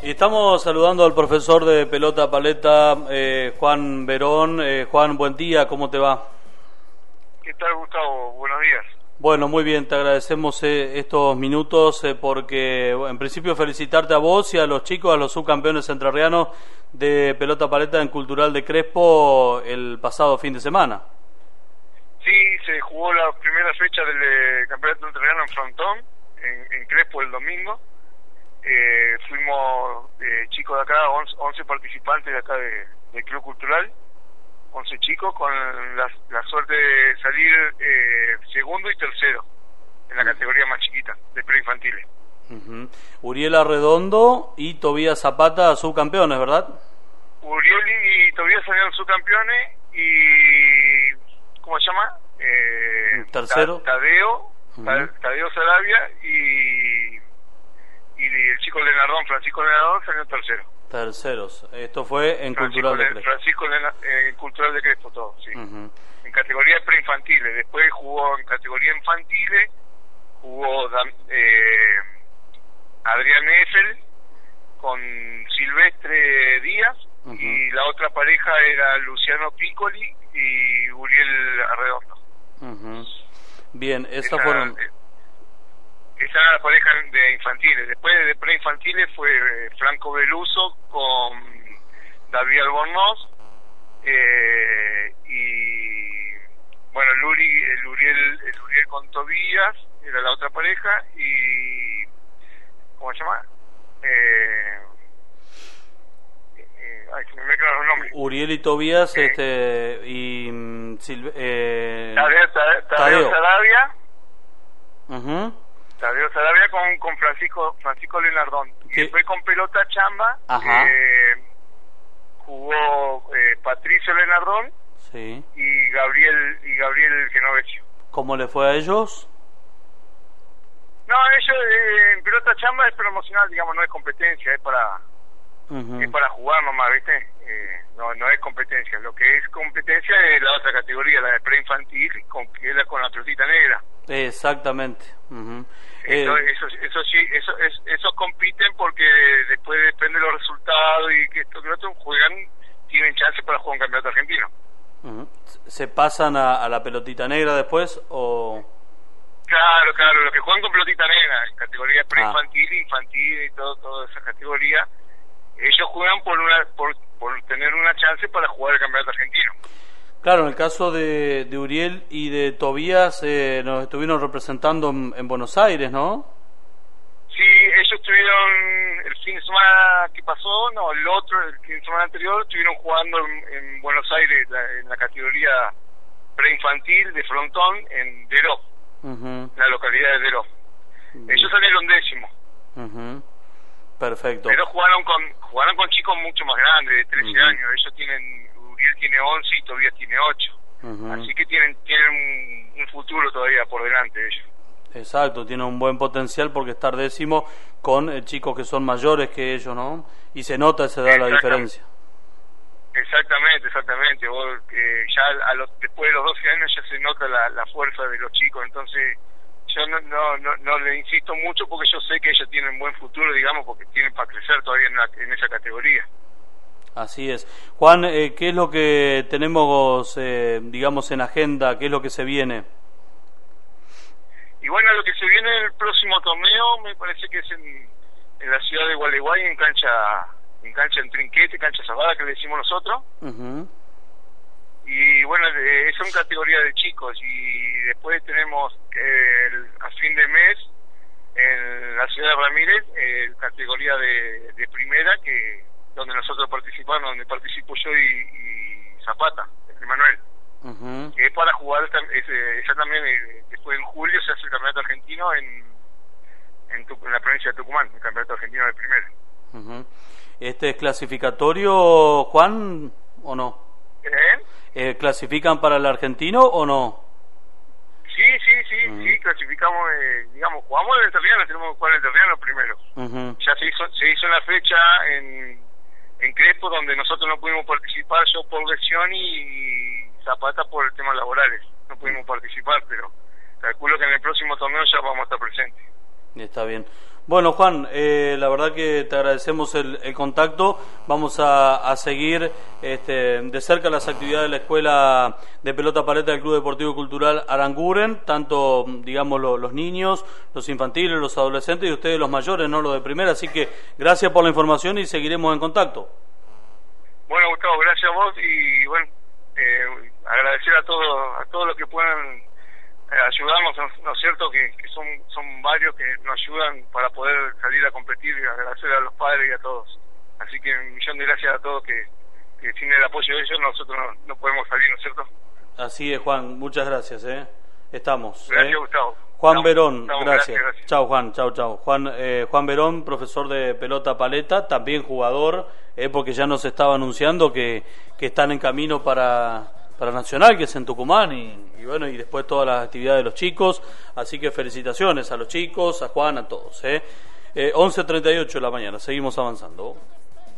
Y estamos saludando al profesor de pelota paleta, Juan Verón. Juan, buen día, ¿cómo te va? ¿Qué tal, Gustavo? Buenos días. Bueno, muy bien, te agradecemos estos minutos porque, en principio, felicitarte a vos y a los chicos, a los subcampeones entrerrianos de pelota paleta en Cultural de Crespo el pasado fin de semana. Sí, se jugó la primera fecha del campeonato entrerriano en Frontón, en Crespo el domingo. Fuimos chicos de acá, 11 participantes de acá del Club Cultural, 11 chicos con la suerte de salir segundo y tercero en la categoría más chiquita, de preinfantiles. Uriel Arredondo y Tobías Zapata, subcampeones, ¿verdad? Uriel y Tobías salieron subcampeones y... ¿cómo se llama? Tercero. Tadeo Sarabia y el chico Lenardón, Francisco Lenardón, salió tercero. Terceros. Esto fue en Cultural de Crespo. Francisco en Cultural de Crespo, todo, sí. En categoría de preinfantiles. Después jugó en categoría infantiles, jugó Adrián Eiffel con Silvestre Díaz, y la otra pareja era Luciano Piccoli y Uriel Arredondo. Bien, esas fueron... Esa era la pareja de infantiles. Después de preinfantiles fue Franco Beluso con David Albornoz y bueno, el Uriel con Tobías era la otra pareja y ¿cómo se llama? Se me quedan los nombres. Uriel y Tobías y Tadeo Sarabia. Tadeo Sarabia con Francisco Lenardón. Y después con pelota chamba jugó Patricio Lenardón, sí, y Gabriel Genovesio. ¿Cómo le fue a ellos? No, ellos en pelota chamba es promocional, digamos, no es competencia, es para jugar nomás, ¿viste? No es competencia. Lo que es competencia es la otra categoría, la de preinfantil, que es con la pelotita negra. Exactamente. Esos compiten porque después depende de los resultados y que estos otros tienen chance para jugar un campeonato argentino. ¿Se pasan a la pelotita negra después o...? Claro, los que juegan con pelotita negra, en categoría preinfantil, infantil y toda esa categoría, ellos juegan por tener una chance para jugar el campeonato argentino. Claro, en el caso de Uriel y de Tobías nos estuvieron representando en Buenos Aires, ¿no? Sí, ellos estuvieron el fin de semana que pasó, el fin de semana anterior, estuvieron jugando en Buenos Aires en la categoría preinfantil de Frontón en Deró, la localidad de Deró. Ellos salieron décimos. Perfecto. Pero jugaron con chicos mucho más grandes, de 13 años. Uriel tiene 11 y Tobías tiene 8. Así que tienen un futuro todavía por delante ellos. Exacto, tiene un buen potencial porque estar décimo con chicos que son mayores que ellos, ¿no? Y se nota, se da la diferencia. Exactamente. Vos, ya después de los 12 años ya se nota la fuerza de los chicos, entonces yo no le insisto mucho porque yo sé que ellos tienen buen futuro, digamos, porque tienen para crecer todavía en esa categoría. Así es. Juan, ¿qué es lo que tenemos, digamos, en agenda? ¿Qué es lo que se viene? Y bueno, lo que se viene en el próximo torneo me parece que es en la ciudad de Gualeguay, en cancha en Trinquete, cancha Zabala, que le decimos nosotros. Y bueno, son categorías de chicos. Y después tenemos a fin de mes en la ciudad de Ramírez, categoría de primera, donde nosotros participamos, donde participo yo y Zapata, Emanuel. Que es para jugar esa también. Después en julio se hace el campeonato argentino en la provincia de Tucumán, el campeonato argentino de primera. ¿Este es clasificatorio, Juan, o no? ¿Clasifican para el argentino o no? Sí, clasificamos, digamos, jugamos en el Terriano, tenemos que jugar en el Terriano primero. Ya se hizo la fecha en Crespo, donde nosotros no pudimos participar, yo por lesión y Zapata por el tema laborales. No pudimos participar, pero calculo que en el próximo torneo ya vamos a estar presentes. Está bien. Bueno, Juan, la verdad que te agradecemos el contacto. Vamos a seguir de cerca las actividades de la Escuela de Pelota Paleta del Club Deportivo y Cultural Aranguren, tanto, digamos, los niños, los infantiles, los adolescentes y ustedes los mayores, no los de primera. Así que gracias por la información y seguiremos en contacto. Bueno, Gustavo, gracias a vos y bueno, agradecer a todos los que puedan ayudarnos, ¿no es cierto? Que son varios que nos ayudan para poder salir a competir y agradecer a los padres y a todos. Así que un millón de gracias a todos que sin el apoyo de ellos nosotros no podemos salir, ¿no es cierto? Así es, Juan, muchas gracias, Estamos. Gracias, Gustavo. Juan Verón, gracias. Chao, Juan, chao. Juan Verón, profesor de pelota paleta, también jugador, porque ya nos estaba anunciando que están en camino para Nacional, que es en Tucumán, y bueno, y después todas las actividades de los chicos, así que felicitaciones a los chicos, a Juan, a todos. 11:38 de la mañana, seguimos avanzando.